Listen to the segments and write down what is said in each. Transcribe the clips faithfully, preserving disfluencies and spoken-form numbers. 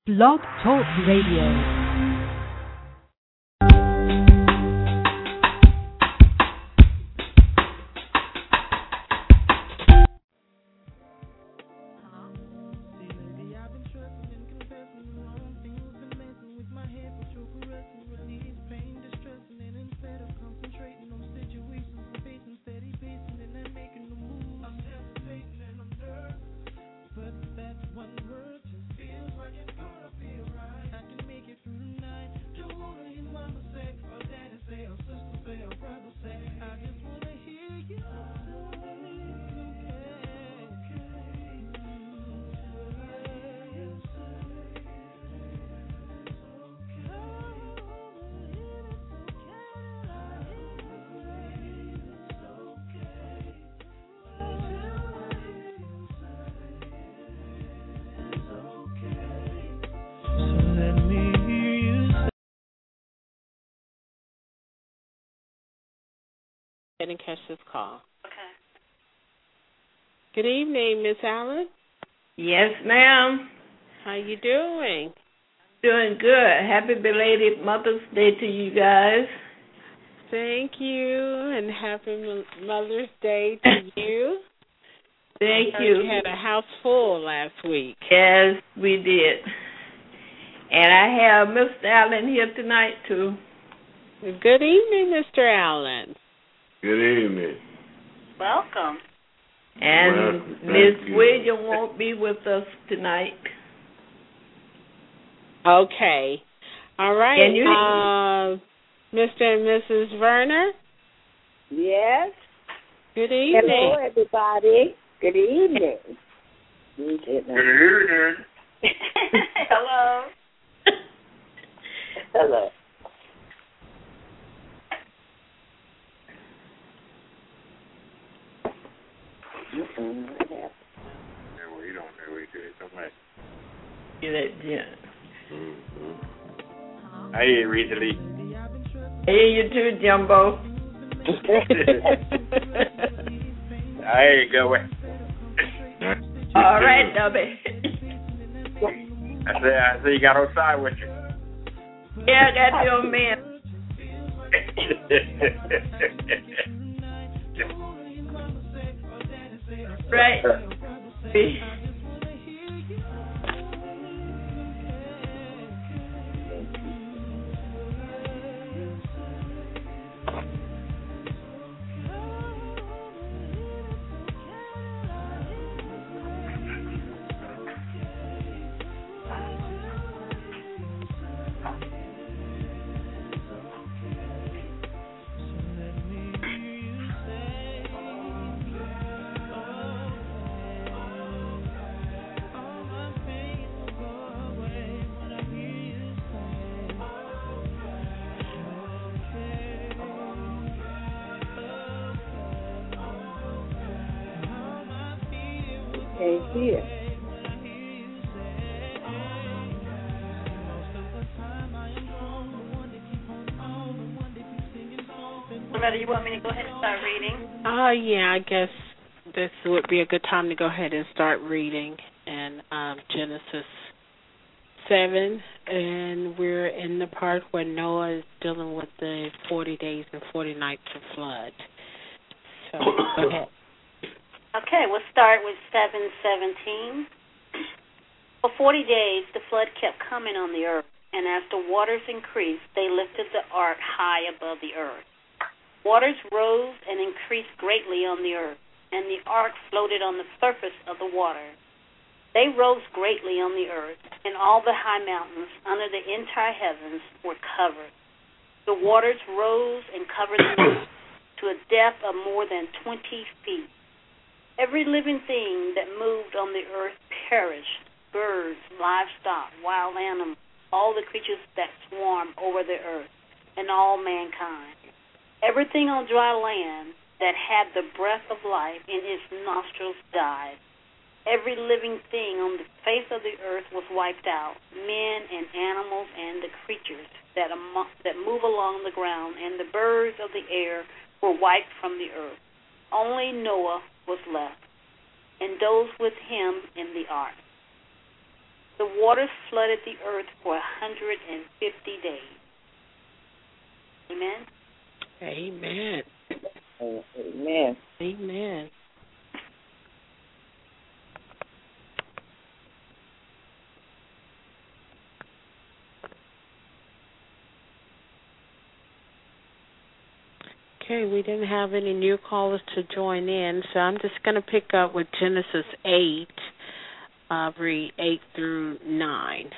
Blog Talk Radio. And catch this call. Okay. Good evening, Miss Allen. Yes, ma'am. How you doing? Doing good. Happy belated Mother's Day to you guys. Thank you, and happy Mother's Day to you. Thank I you. We had a house full last week. Yes, we did. And I have Mister Allen here tonight, too. Good evening, Mister Allen. Good evening. Welcome. And Miss William won't be with us tonight. Okay. All right. Can you uh, Mister and Missus Verner? Yes. Good evening. Hello, everybody. Good evening. Good evening. Hello. Hello. Mm-mm, what happened? Yeah, we don't know we did. Don't matter. Get that, yeah. Mm-hmm. I hear recently. I hear you too, Jumbo. I hear you going. All right, Dubby. I say, I say you got on side with you. Yeah, I got your man. Right. Can't hear. Loretta, you want me to go ahead and start reading? Oh, yeah, I guess this would be a good time to go ahead and start reading in um, Genesis seven, and we're in the part where Noah is dealing with the forty days and forty nights of flood. So, go ahead. Okay, we'll start with seven seventeen. For forty days, the flood kept coming on the earth, and as the waters increased, they lifted the ark high above the earth. Waters rose and increased greatly on the earth, and the ark floated on the surface of the water. They rose greatly on the earth, and all the high mountains under the entire heavens were covered. The waters rose and covered the earth to a depth of more than twenty feet. Every living thing that moved on the earth perished, birds, livestock, wild animals, all the creatures that swarm over the earth, and all mankind. Everything on dry land that had the breath of life in its nostrils died. Every living thing on the face of the earth was wiped out, men and animals and the creatures that, amo- that move along the ground, and the birds of the air were wiped from the earth. Only Noah was left, and those with him in the ark. The waters flooded the earth for one hundred fifty days. Amen? Amen. Amen. Amen. Okay, we didn't have any new callers to join in, so I'm just going to pick up with Genesis eight, uh, read eight through nine.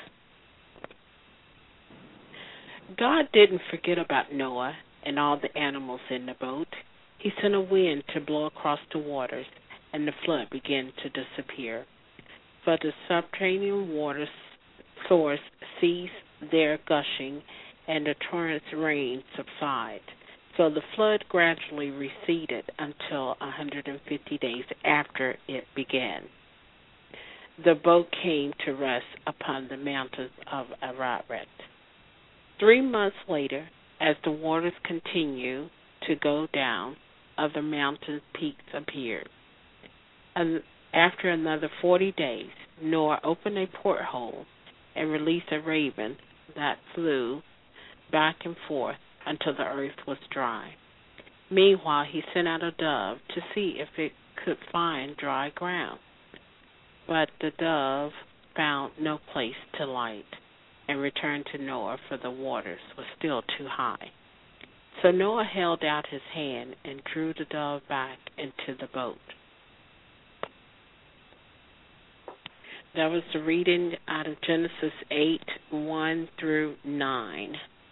God didn't forget about Noah and all the animals in the boat. He sent a wind to blow across the waters, and the flood began to disappear. But the subterranean water source ceased their gushing, and the torrent's rain subsided. So the flood gradually receded until one hundred fifty days after it began. The boat came to rest upon the mountains of Ararat. Three months later, as the waters continued to go down, other mountain peaks appeared. And after another forty days, Noah opened a porthole and released a raven that flew back and forth until the earth was dry. Meanwhile, he sent out a dove to see if it could find dry ground. But the dove found no place to light and returned to Noah, for the waters were still too high. So Noah held out his hand and drew the dove back into the boat. That was the reading out of Genesis eight, one through nine.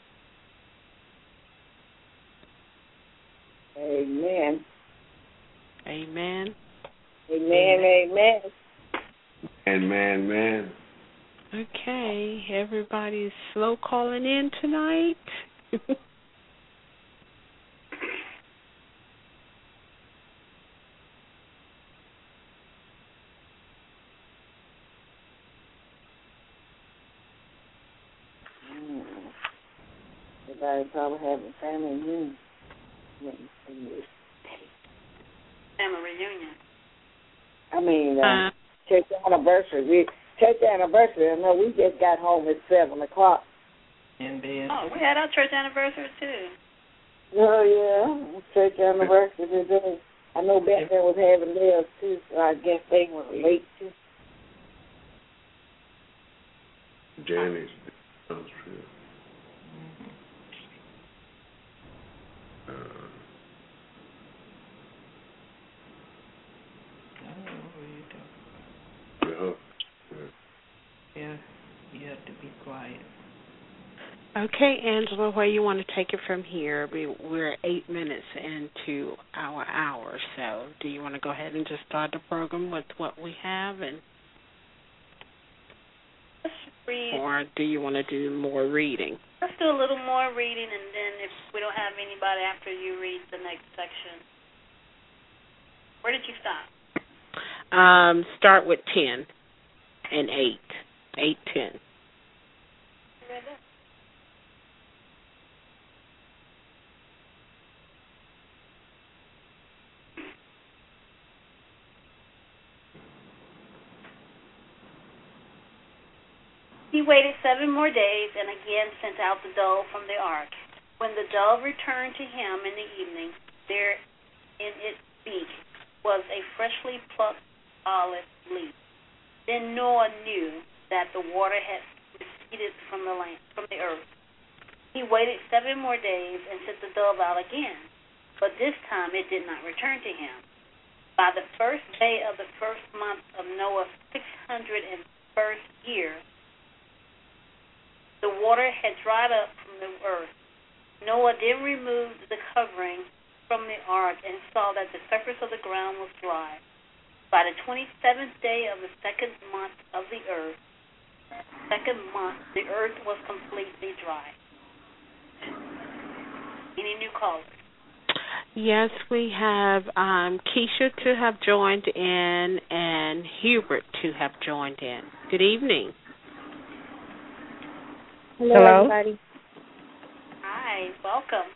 Amen. Amen. Amen. Amen. Amen, man. Okay, everybody's slow calling in tonight. Everybody probably having family reunion. Family reunion. I mean, uh, Uh, church anniversary. We, church anniversary. I know we just got home at seven o'clock. And then Oh, we had our church anniversary, too. Oh yeah, church anniversary today. I know Bethany was having theirs too, so I guess they were late too. Janice. That's true. Uh, I don't know who you're talking yeah. about. Yeah, you have to be quiet. okay, Angela, where you want to take it from here? We, we're eight minutes into our hour, so do you want to go ahead and just start the program with what we have, and Let's read. or do you want to do more reading? Let's do a little more reading, and then if we don't have anybody after you read the next section. Where did you stop? Um, start with ten and eight. Eight, ten. You read that? He waited seven more days and again sent out the dove from the ark. When the dove returned to him in the evening, there in its beak was a freshly plucked olive leaf. Then Noah knew that the water had receded from the land, from the earth. He waited seven more days and sent the dove out again, but this time it did not return to him. By the first day of the first month of Noah's six hundred first year, the water had dried up from the earth. Noah then removed the covering from the ark and saw that the surface of the ground was dry. By the twenty-seventh day of the second month of the earth, second month, the earth was completely dry. Any new callers? Yes, we have um, Keisha to have joined in and Hubert to have joined in. Good evening. Hello, Hello? everybody. Hi, welcome.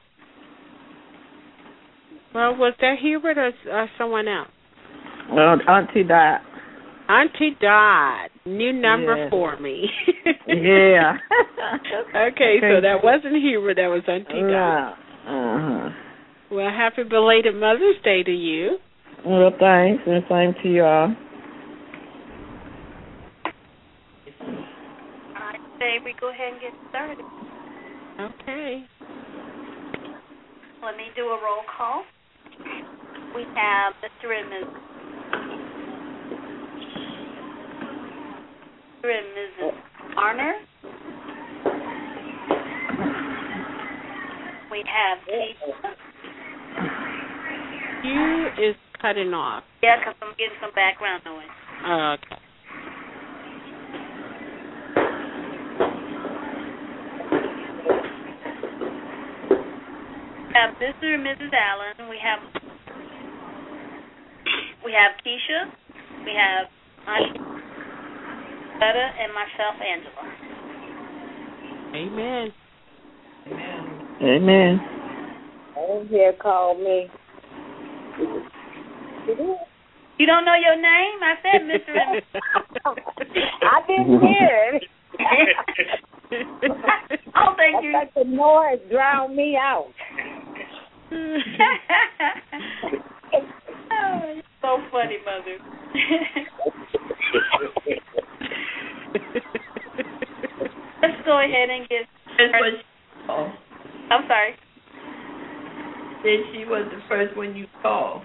Well, was that Hubert or, or someone else? Well, Auntie Dot. Auntie Dot, new number Yes. for me. Yeah. Okay, so that wasn't Hubert, that was Auntie Dot. Uh-huh. Well, happy belated Mother's Day to you. Well, thanks, and same to y'all. I say we go ahead and get started. Okay. Let me do a roll call. We have Mister and Missus Mister and Missus Arner. We have Keisha. You is cutting off. Yeah, because I'm getting some background noise. Oh, okay. We have Mister and Missus Allen. We have we have Keisha. We have Auntie Betta and myself, Angela. Amen. Amen. I here call me. You don't know your name? I said Mister and I didn't hear it. I don't think you. I thought the noise drowned me out. Oh, you're so funny, Mother. Let's go ahead and get started. Oh, I'm sorry. then she was the first one you called.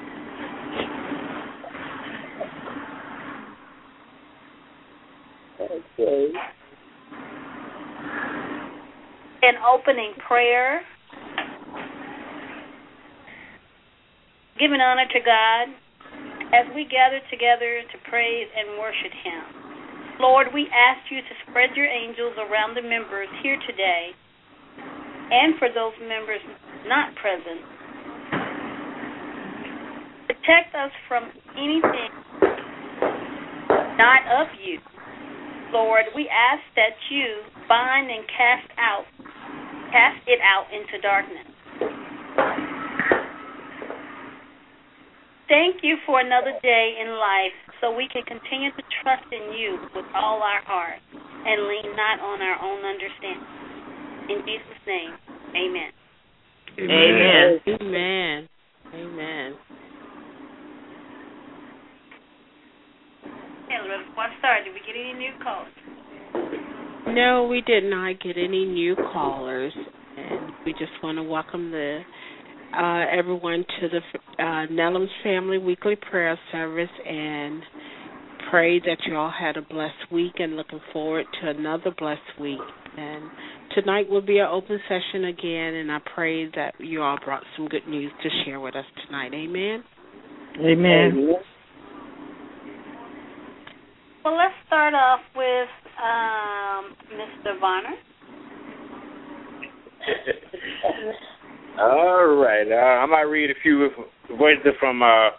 Okay. An opening prayer. Giving honor to God as we gather together to praise and worship Him. Lord, we ask you to spread your angels around the members here today and for those members not present. Protect us from anything not of you. Lord, we ask that you bind and cast out, cast it out into darkness. Thank you for another day in life so we can continue to trust in you with all our heart and lean not on our own understanding. In Jesus' name, amen. Amen. Amen. Amen. Elizabeth, before I start, did we get any new calls? No, we did not get any new callers, and we just want to welcome the uh, everyone to the uh, Nellum's Family Weekly Prayer Service, and pray that you all had a blessed week, and looking forward to another blessed week. And tonight will be an open session again, and I pray that you all brought some good news to share with us tonight. Amen. Amen. Well, let's start off with um, Mister Varner. All right. Uh, I might read a few voices from uh,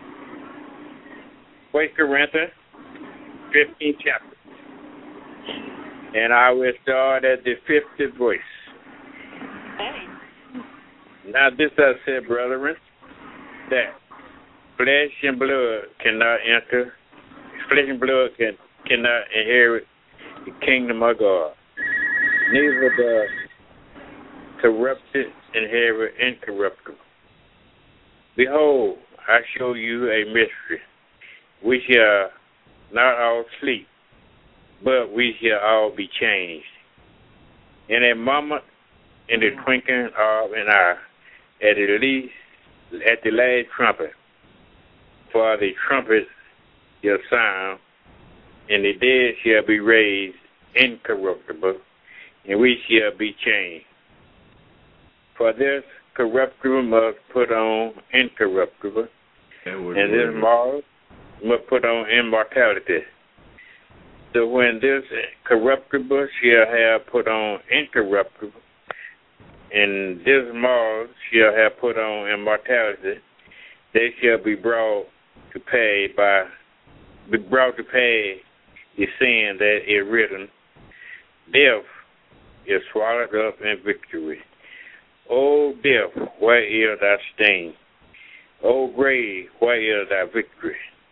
First Corinthians, fifteenth chapter. And I will start at the fiftieth voice. Hey. Now this I said, brethren, that flesh and blood cannot enter, flesh and blood can, cannot inherit the kingdom of God. Neither does corrupted inherit incorruptible. Behold, I show you a mystery. We shall not all sleep, but we shall all be changed. In a moment, in the twinkling of an eye, at the least, at the last trumpet. For the trumpet shall sound, and the dead shall be raised incorruptible, and we shall be changed. For this corruptible must put on incorruptible, and this mortal must put on immortality. So when this corruptible shall have put on incorruptible, and this mortal shall have put on immortality, they shall be brought to pay by be brought to pay the sin that is written. Death is swallowed up in victory. O death, where is thy sting? O grave, where is thy victory?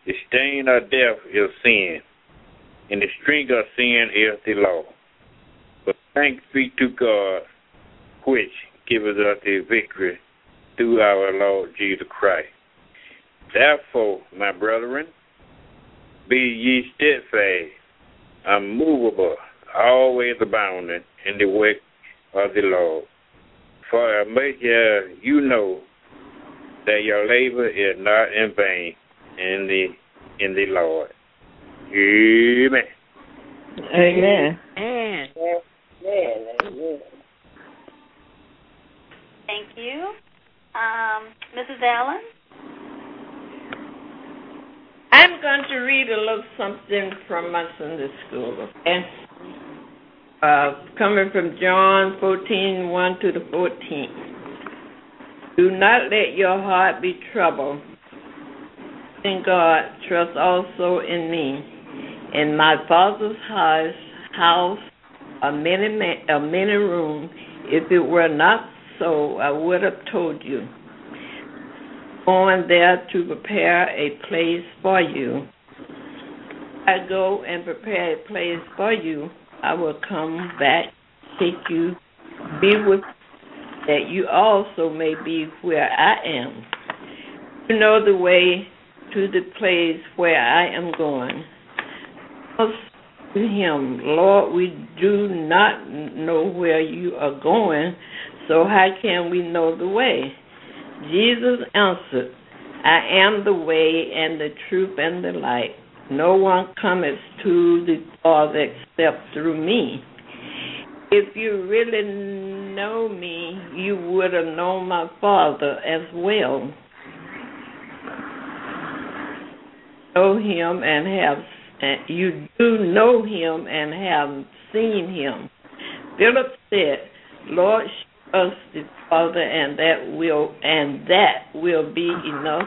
The stain of death is sin, and the string of sin is the law. But thanks be to God, which giveth us the victory through our Lord Jesus Christ. Therefore, my brethren, be ye steadfast, unmovable, always abounding in the work of the Lord. For as much as you know that your labor is not in vain in the in the Lord. Amen. Amen. Amen. Amen. Amen. Thank you. Um, Missus Allen? I'm going to read a little something from my Sunday school, okay? Uh, coming from John fourteen, one to the fourteenth. Do not let your heart be troubled. In God, trust also in me. In my Father's house, house are many, ma- are many rooms. If it were not so, I would have told you. Going there to prepare a place for you. I go and prepare a place for you. I will come back, take you, be with you, that you also may be where I am. You know the way to the place where I am going. To him, Lord, we do not know where you are going, so how can we know the way? Jesus answered, I am the way and the truth and the light. No one cometh to the Father except through me. If you really know me, you would have known my Father as well. Know him and have you do know him and have seen him. Philip said, Lord, show us the Father, and that will and that will be enough.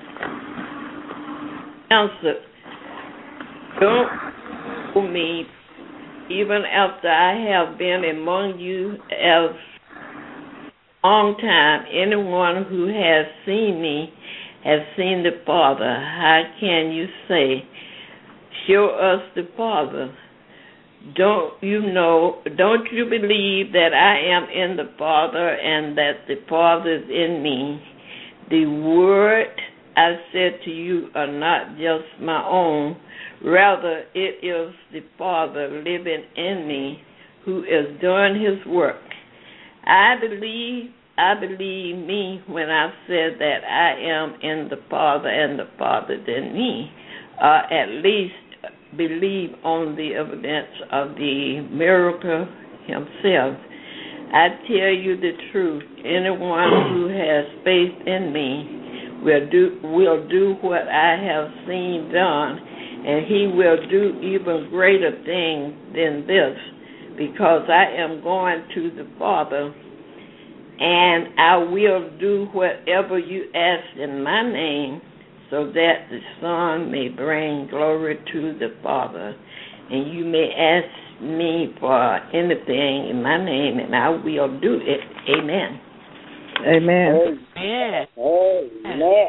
Answered, don't know me, even after I have been among you as a long time. Anyone who has seen me has seen the Father. How can you say, show us the Father? Don't you know, don't you believe that I am in the Father and that the Father is in me? The word I said to you are not just my own. Rather, it is the Father living in me who is doing his work. I believe, I believe me when I said that I am in the Father and the Father in me. Uh, at least believe on the evidence of the miracle himself. I tell you the truth. Anyone who has faith in me will do will do what I have seen done, and he will do even greater things than this, because I am going to the Father, and I will do whatever you ask in my name, so that the Son may bring glory to the Father. And you may ask me for anything in my name, and I will do it. Amen. Amen. Amen. Amen.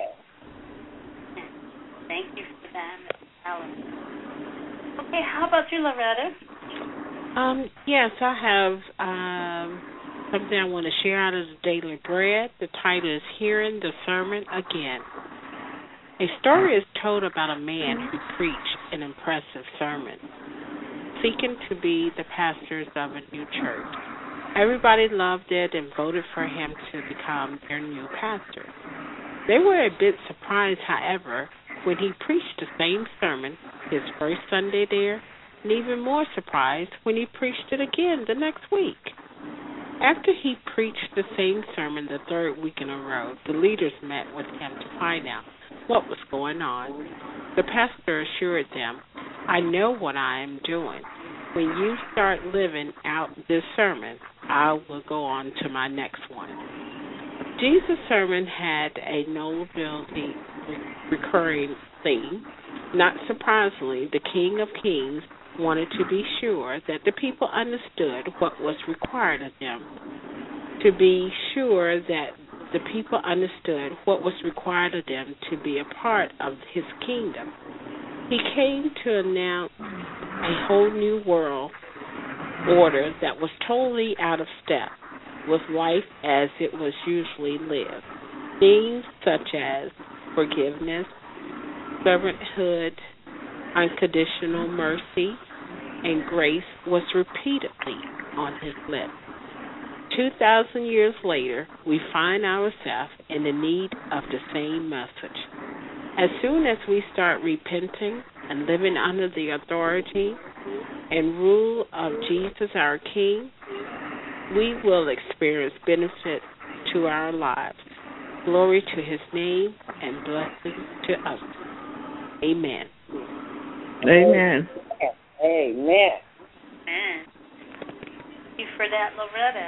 Thank you for that, Miss Allen. Okay, how about you, Loretta? Um, yes, I have um, something I want to share out of the Daily Bread. The title is Hearing the Sermon Again. A story is told about a man who preached an impressive sermon, seeking to be the pastors of a new church. Everybody loved it and voted for him to become their new pastor. They were a bit surprised, however, when he preached the same sermon his first Sunday there, and even more surprised when he preached it again the next week. After he preached the same sermon the third week in a row, the leaders met with him to find out what was going on. The pastor assured them, I know what I am doing. When you start living out this sermon, I will go on to my next one. Jesus' sermon had a nobility recurring theme. Not surprisingly, the King of Kings wanted to be sure that the people understood what was required of them, to be sure that the people understood what was required of them to be a part of his kingdom. He came to announce a whole new world order that was totally out of step with life as it was usually lived. Things such as forgiveness, servanthood, unconditional mercy, and grace was repeatedly on his lips. Two thousand years later, we find ourselves in the need of the same message. As soon as we start repenting and living under the authority and rule of Jesus our King, we will experience benefit to our lives. Glory to his name and blessings to us. Amen. Amen. Amen. Amen. Thank you for that, Loretta.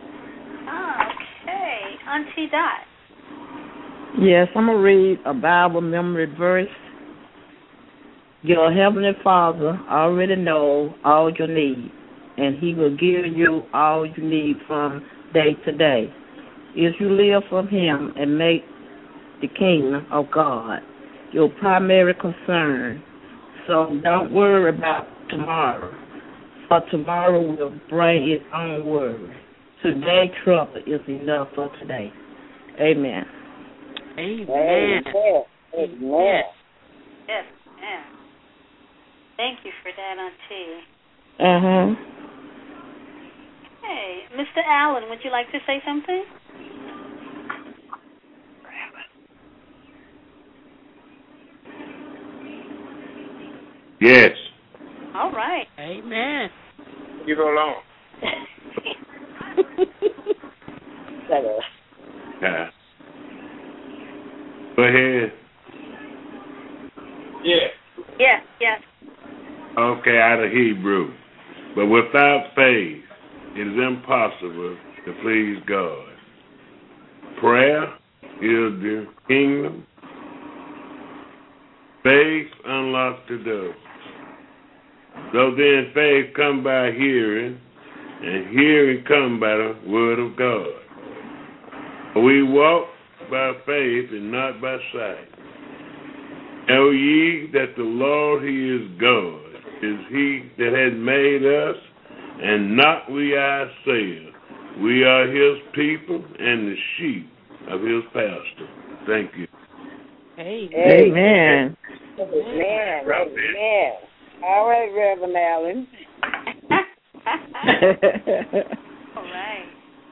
Okay. Auntie Dot. Yes, I'm going to read a Bible memory verse. Your Heavenly Father already knows all you need, and he will give you all you need from day to day. If you live from him and make the kingdom of God your primary concern, so don't worry about tomorrow, for tomorrow will bring its own worry. Today's trouble is enough for today. Amen. Amen. Amen. Amen. Yes, ma'am. Thank you for that, Auntie. Uh-huh. Hey, Mister Allen, would you like to say something? Yes. All right. Amen. You go along. Yeah. Go ahead. Yeah. Yes, yes. Okay, out of Hebrew. But without faith, it is impossible to please God. Prayer is the kingdom. Faith unlocks the door. So then faith come by hearing, and hearing come by the word of God. We walk by faith and not by sight. Know ye that the Lord, he is God, is he that has made us, and not we ourselves. We are his people and the sheep of his pasture. Thank you. Amen. Amen. Amen. Amen. All right, Reverend Allen. All right.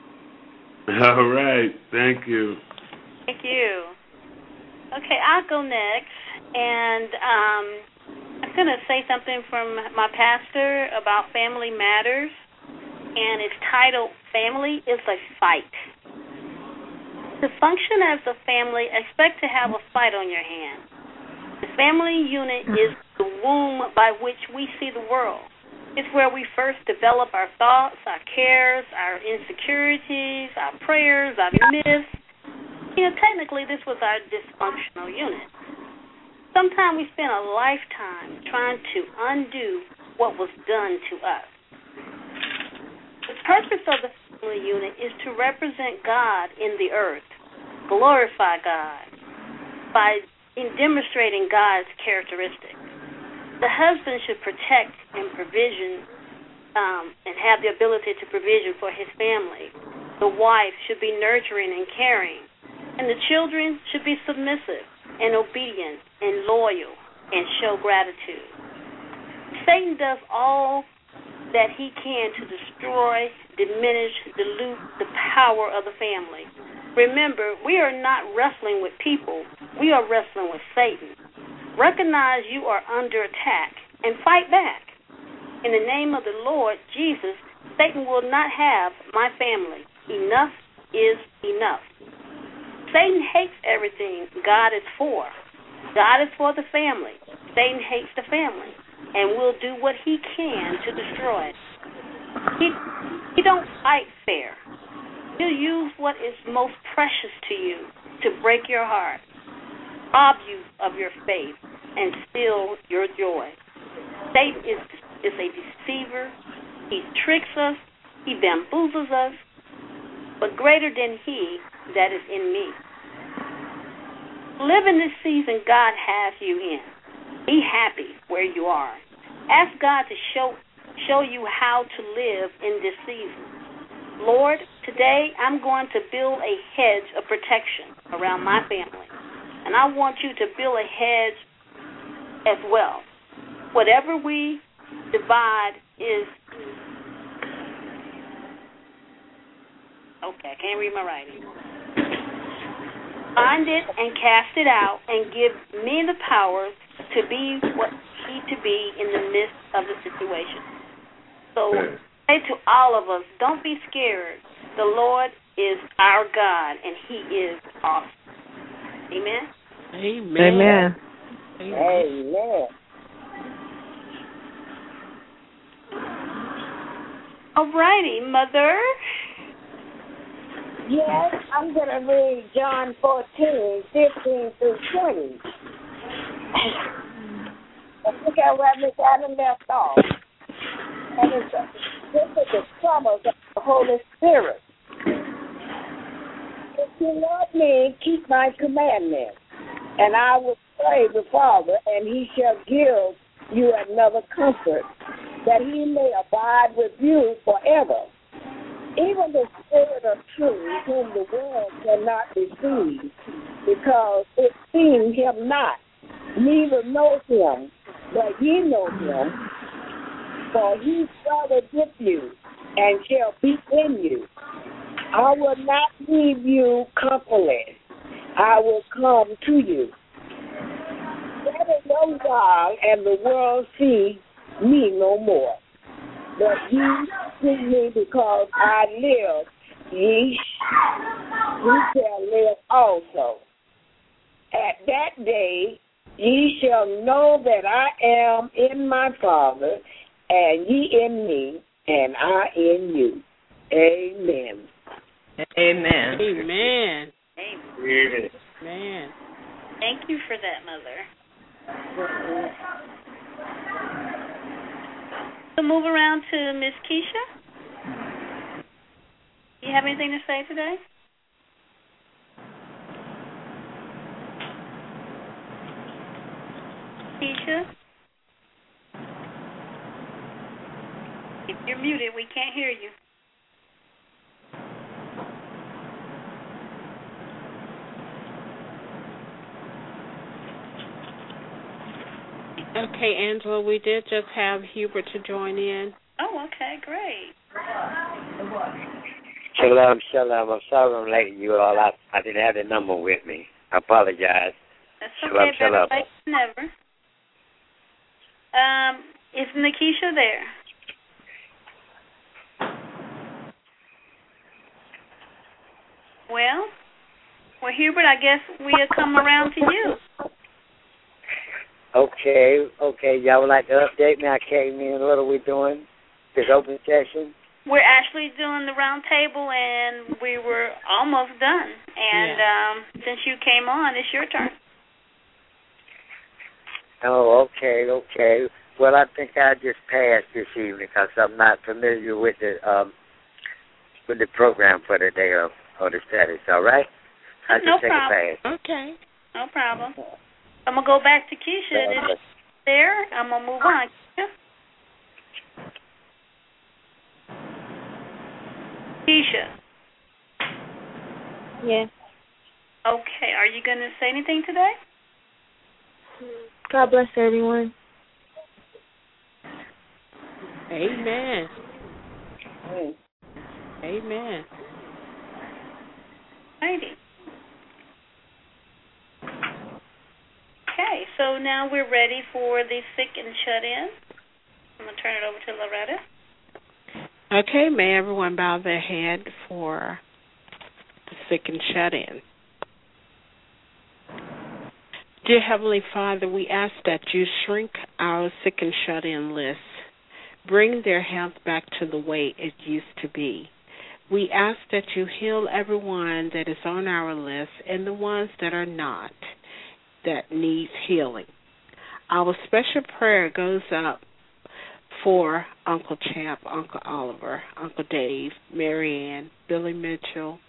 All right. Thank you. Thank you. Okay, I'll go next. And um, I'm going to say something from my pastor about family matters. And it's titled, Family is a Fight. To function as a family, expect to have a fight on your hands. The family unit is the womb by which we see the world. It's where we first develop our thoughts, our cares, our insecurities, our prayers, our myths. You know, technically, this was our dysfunctional unit. Sometimes we spend a lifetime trying to undo what was done to us. The purpose of the family unit is to represent God in the earth, glorify God by in demonstrating God's characteristics. The husband should protect and provision um, and have the ability to provision for his family. The wife should be nurturing and caring, and the children should be submissive and obedient and loyal and show gratitude. Satan does all that he can to destroy, diminish, dilute the power of the family. Remember, we are not wrestling with people. We are wrestling with Satan. Recognize you are under attack and fight back. In the name of the Lord Jesus, Satan will not have my family. Enough is enough. Satan hates everything God is for. God is for the family. Satan hates the family and will do what he can to destroy it. He, he don't fight fair. He'll use what is most precious to you to break your heart, rob you of your faith, and steal your joy. Satan is, is a deceiver. He tricks us. He bamboozles us. But greater than he that is in me. Live in this season God has you in. Be happy where you are. Ask God to show show you how to live in this season. Lord, today I'm going to build a hedge of protection around my family. And I want you to build a hedge as well. Whatever we divide is... Okay, I can't read my writing. Bind it and cast it out and give me the power to be what I need to be in the midst of the situation. So say to all of us, don't be scared. The Lord is our God, and He is awesome. Amen? Amen. Amen. Amen. All righty, Mother. Yes, I'm going to read John fourteen, fifteen through twenty. I think I where Miss Adam left off. And it's uh, this is the troubles of the Holy Spirit. If you love me, keep my commandments, and I will pray the Father, and He shall give you another comfort, that He may abide with you forever. Even the Spirit of truth, whom the world cannot receive, because it sees Him not, neither knows Him, but ye know Him, for He dwelleth with you, and shall be in you. I will not leave you comfortless. I will come to you. Let it go while, and the world see me no more. But ye see me because I live, ye, ye shall live also. At that day ye shall know that I am in my Father, and ye in me, and I in you. Amen. Amen. Amen. Amen. Amen. Thank you for that, Mother. So move around to Miss Keisha. Do you have anything to say today? Keisha? If you're muted, we can't hear you. Okay, Angela, we did just have Hubert to join in. Oh, okay, great. Shalom, shalom. I'm sorry I'm late, you all. I, I didn't have the number with me. I apologize. That's Shalom, okay, shalom. better late than never. Um, is Nikisha there? Well, well, Hubert, I guess we'll come around to you. Okay, okay. Y'all would like to update me? I came in. What are we doing? This open session? We're actually doing the round table, and we were almost done. And Yeah. um, since you came on, it's your turn. Oh, okay, okay. Well, I think I just passed this evening because I'm not familiar with the um with the program for the day of or the status. All right? I just No take problem. a pass. Okay. No problem. I'm going to go back to Keisha. If she's there, I'm going to move on. Keisha? Keisha. Yes. Okay. Are you going to say anything today? God bless everyone. Amen. Mm. Amen. Righty. Okay, so now we're ready for the sick and shut-in. I'm going to turn it over to Loretta. Okay, may everyone bow their head for the sick and shut-in. Dear Heavenly Father, we ask that you shrink our sick and shut-in list. Bring their health back to the way it used to be. We ask that you heal everyone that is on our list and the ones that are not, that needs healing. Our special prayer goes up for Uncle Champ, Uncle Oliver, Uncle Dave, Mary Ann, Billy Mitchell,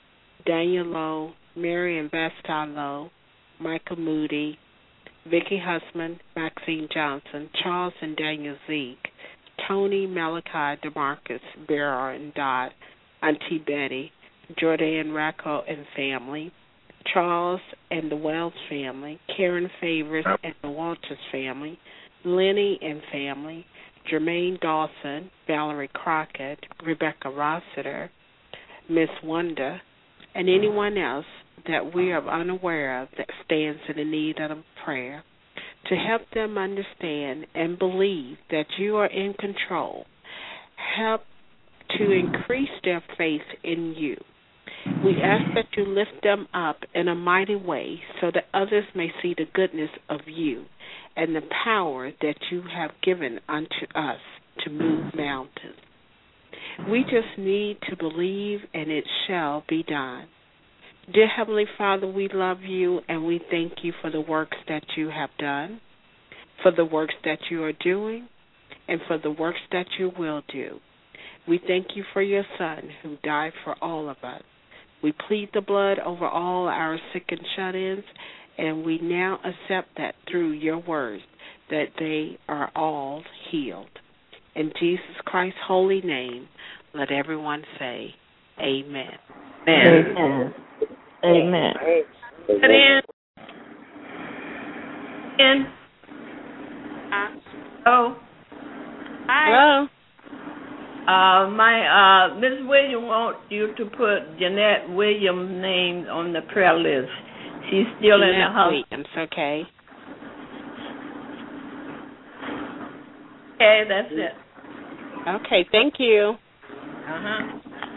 Daniel Lowe, Marion Vestal Lowe, Michael Moody, Vicki Husman, Maxine Johnson, Charles and Daniel Zeke, Tony, Malachi, DeMarcus, Bearer and Dot, Auntie Betty, Jordan Racco and family, Charles and the Wells family, Karen Favors and the Walters family, Lenny and family, Jermaine Dawson, Valerie Crockett, Rebecca Rossiter, Miss Wanda, and anyone else that we are unaware of that stands in the need of prayer, to help them understand and believe that you are in control. Help to increase their faith in you. We ask that you lift them up in a mighty way so that others may see the goodness of you and the power that you have given unto us to move mountains. We just need to believe, and it shall be done. Dear Heavenly Father, we love you, and we thank you for the works that you have done, for the works that you are doing, and for the works that you will do. We thank you for your Son who died for all of us. We plead the blood over all our sick and shut-ins, and we now accept that through your words that they are all healed. In Jesus Christ's holy name, let everyone say amen. Amen. Amen. Amen. Put in. In. Uh, Oh. hi. Hello? Uh, my uh, Miss Williams wants you to put Jeanette Williams' name on the prayer list. She's still in the Jeanette hospital. Williams, okay. Okay, that's it. Okay, thank you. Uh-huh.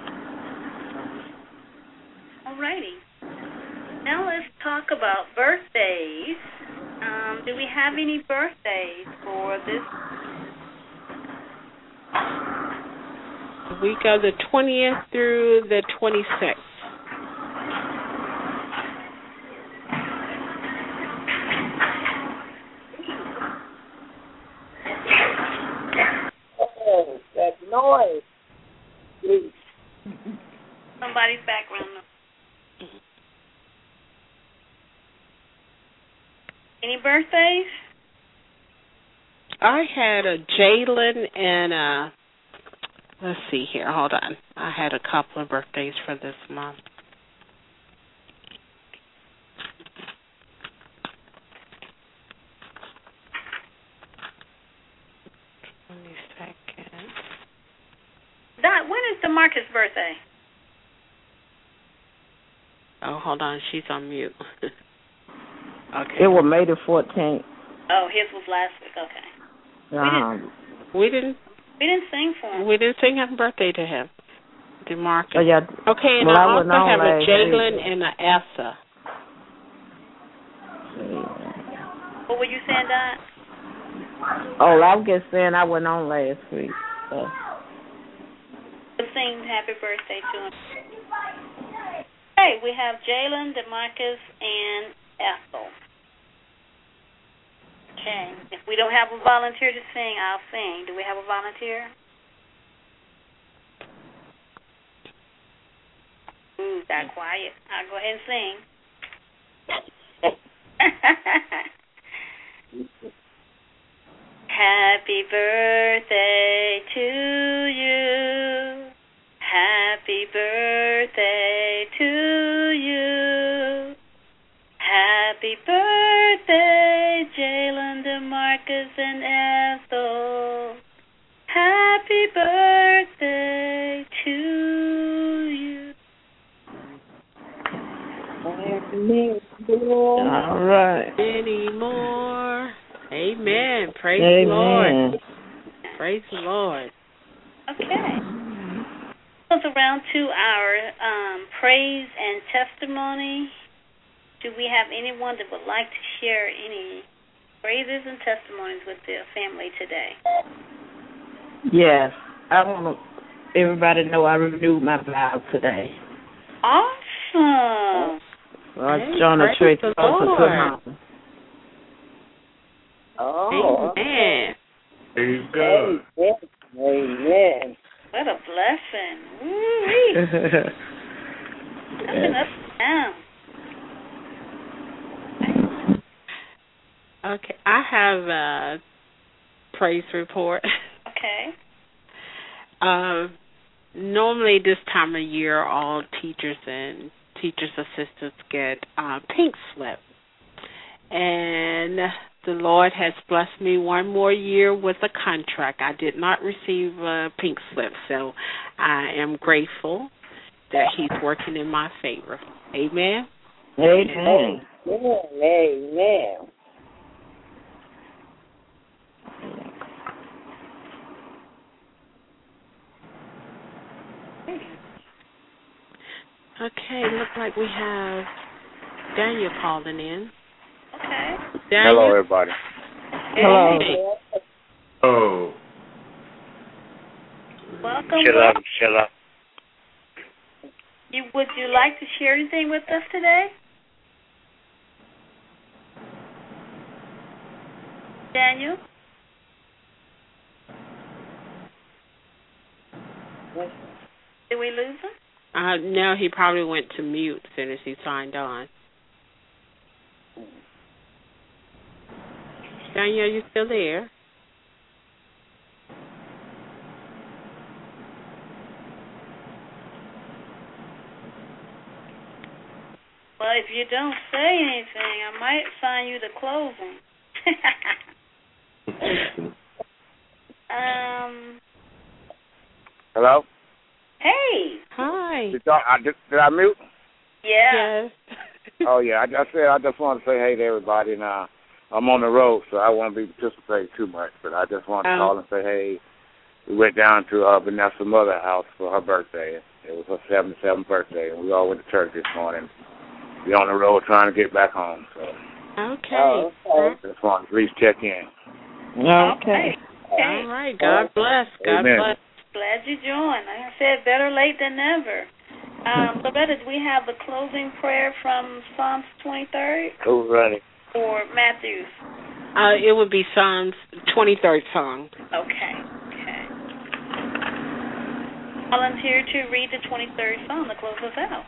Alrighty. Now let's talk about birthdays. Um, do we have any birthdays for this? The week of the twentieth through the twenty-sixth. Oh, that noise, please. Somebody's background noise. Any birthdays? I had a Jalen and a, let's see here, hold on. I had a couple of birthdays for this month. twenty-second. Dot, when is DeMarcus' birthday? Oh, hold on, she's on mute. Okay. It was May the fourteenth. Oh, his was last week. Okay. Uh-huh. We didn't We didn't sing for him. we didn't sing happy birthday to him. DeMarcus. Oh, yeah. Okay, and Well, I I also wasn't on have a last Jalen week. and a Essa. What were you saying, Dot? Oh, I was just saying I went on last week. So. We'll sing happy birthday to him. Hey, we have Jalen, DeMarcus, and Ethel. Okay. If we don't have a volunteer to sing, I'll sing. Do we have a volunteer? Ooh, that quiet. I'll go ahead and sing. Happy birthday to you. Happy birthday to you. Happy birthday, Jalen, DeMarcus, and Ethel. Happy birthday to you. All right. Any more? Amen. Praise Amen. the Lord. Praise the Lord. Okay. Goes around to our um, praise and testimony. Do we have anyone that would like to share any praises and testimonies with their family today? Yes. I want everybody to know I renewed my vow today. Awesome. So I Hey, joined a praise church the closer to Lord. home. Oh. Amen. Praise God. Amen. Amen. What a blessing. Woo-wee. Nothing have a praise report. Okay. Uh, normally this time of year, all teachers and teachers' assistants get uh, pink slip. And the Lord has blessed me one more year with a contract. I did not receive a pink slip, so I am grateful that He's working in my favor. Amen? Amen. Amen. Amen. Okay, looks like we have Daniel calling in. Okay. Daniel? Hello, everybody. Hello. Hey. Oh. Welcome. Chill welcome. out, chill out. You, would you like to share anything with us today? Daniel? Did we lose him? Uh, no, he probably went to mute as soon as he signed on. Daniel, are you still there? Well, if you don't say anything, I might assign you the closing. um. Hello? Hey. Hi. Did, y'all, I, did, did I mute? Yeah. Yes. Oh, yeah. I, I said I just wanted to say hey to everybody. And, uh, I'm on the road, so I won't be participating too much. But I just wanted to Oh. call and say hey. We went down to uh, Vanessa's mother's house for her birthday. It was her seventy-seventh birthday, and we all went to church this morning. We're on the road trying to get back home. So Okay. Oh, okay. just wanted to at least check in. Okay. Okay. All right. God bless. God Amen. bless. Glad you joined. Like I said, better late than never. Um, Loretta, do we have the closing prayer from Psalms twenty-third Who's running? or Matthews? Uh, it would be Psalms twenty-third song. Okay. Okay. Volunteer to read the twenty-third Psalm to close us out.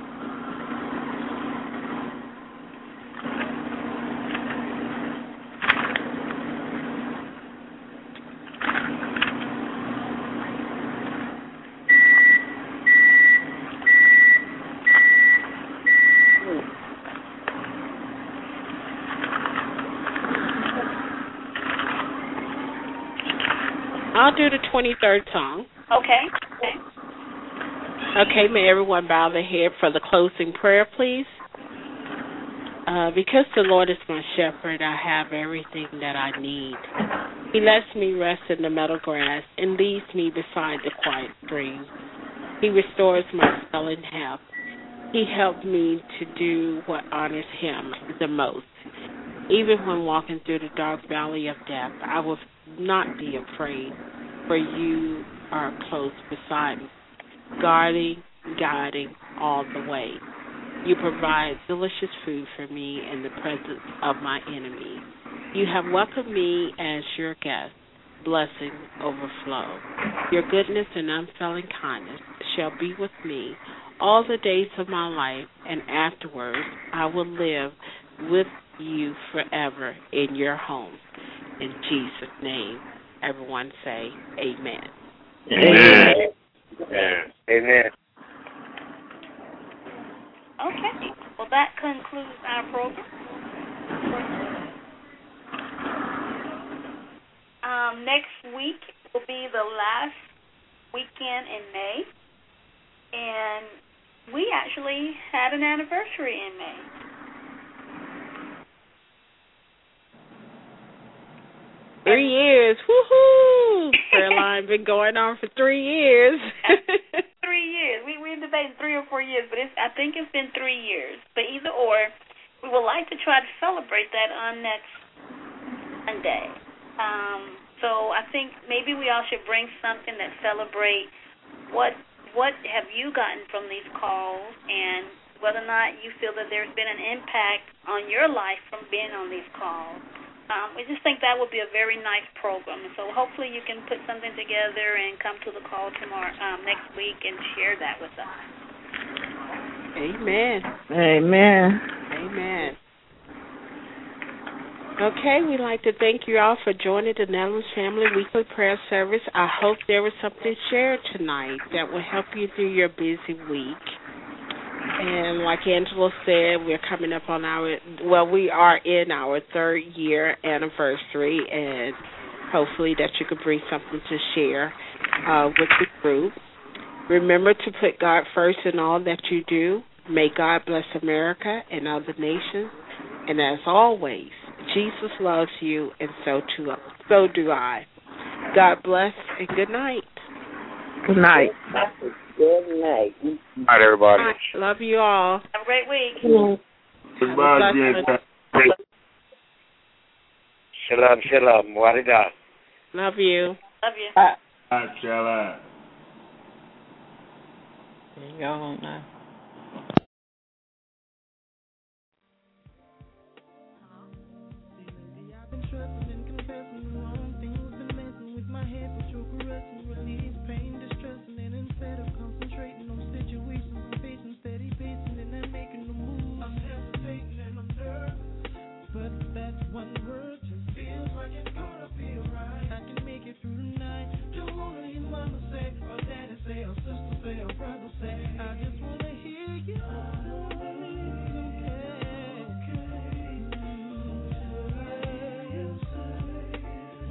I'll do the twenty-third song. Okay. Okay. Okay, may everyone bow their head for the closing prayer, please. Uh, because the Lord is my shepherd, I have everything that I need. He lets me rest in the meadow grass and leads me beside the quiet stream. He restores my soul and health. He helped me to do what honors Him the most. Even when walking through the dark valley of death, I will not be afraid, for you are close beside me, guarding, guiding all the way. You provide delicious food for me in the presence of my enemies. You have welcomed me as your guest. Blessings overflow. Your goodness and unfailing kindness shall be with me all the days of my life, and afterwards I will live with you forever in your home. In Jesus' name, everyone say amen. Amen. Yeah. Amen. Okay. Well, that concludes our program. Um, next week will be the last weekend in May, and we actually had an anniversary in May. Three years. Woohoo! Prayer line been going on for three years. Three years. We we debated three or four years, but it's, I think it's been three years. But either or, we would like to try to celebrate that on next Monday. Um, so I think maybe we all should bring something that celebrate what what have you gotten from these calls, and whether or not you feel that there's been an impact on your life from being on these calls. Um, we just think that would be a very nice program. And so hopefully you can put something together and come to the call tomorrow, um, next week, and share that with us. Amen. Amen. Amen. Okay, we'd like to thank you all for joining the Netherlands Family Weekly Prayer Service. I hope there was something shared tonight that will help you through your busy week. And like Angela said, we're coming up on our, well, we are in our third year anniversary, and hopefully that you could bring something to share uh, with the group. Remember to put God first in all that you do. May God bless America and other nations. And as always, Jesus loves you, and so too, so do I. God bless, and good night. Good night. Good night. Good night, everybody. Love you all. Have a great week. Goodbye, Jen. Shalom, shalom. Warida. Love you. Love you. Bye, shalom. Y'all don't know. One word just feels like it's gonna be alright. I can make it through the night. Don't wanna hear mama say, or daddy say, or sister say, or brother say. I just wanna hear you. It's okay. It's okay.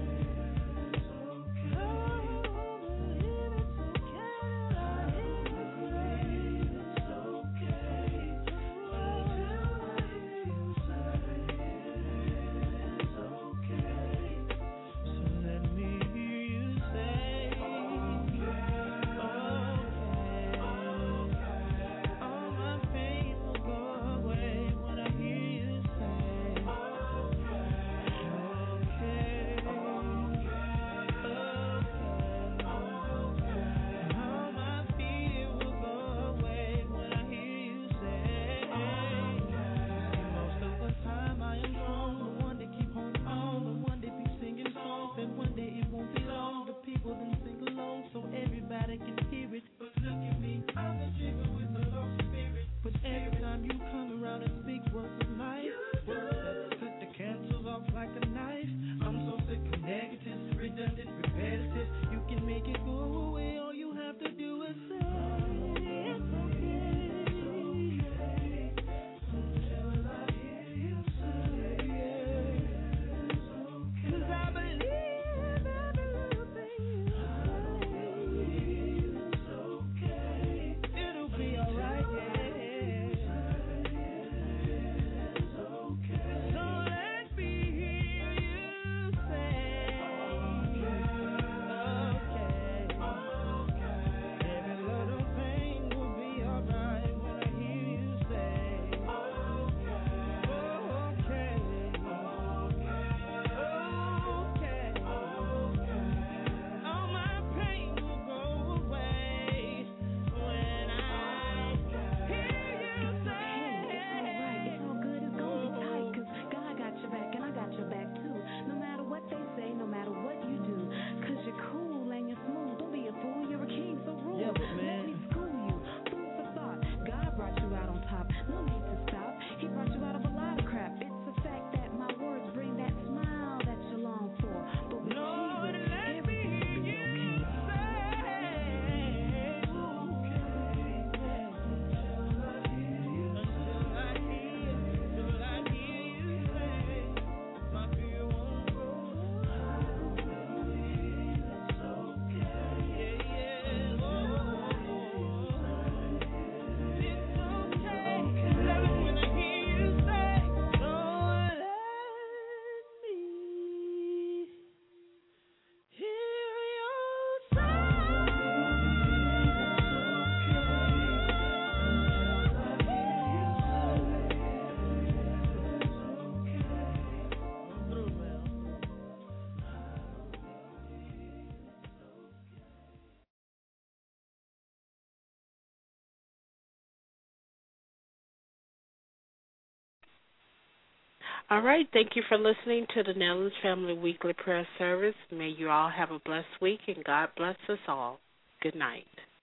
All right. Thank you for listening to the Netherlands Family Weekly Prayer Service. May you all have a blessed week, and God bless us all. Good night.